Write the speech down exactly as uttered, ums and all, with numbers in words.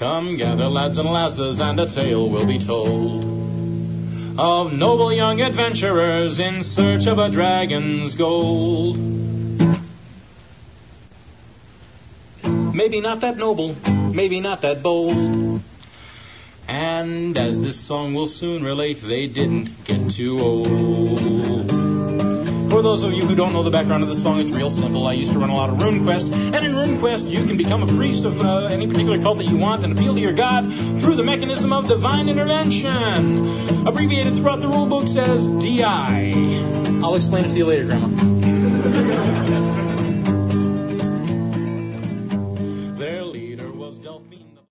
Come gather, lads and lasses, and a tale will be told of noble young adventurers in search of a dragon's gold. Maybe not that noble, maybe not that bold. And as this song will soon relate, they didn't get too old. For those of you who don't know the background of the song, it's real simple. I used to run a lot of RuneQuest, and in RuneQuest you can become a priest of uh, any particular cult that you want and appeal to your god through the mechanism of divine intervention, abbreviated throughout the rulebook as D I. I'll explain it to you later, Grandma.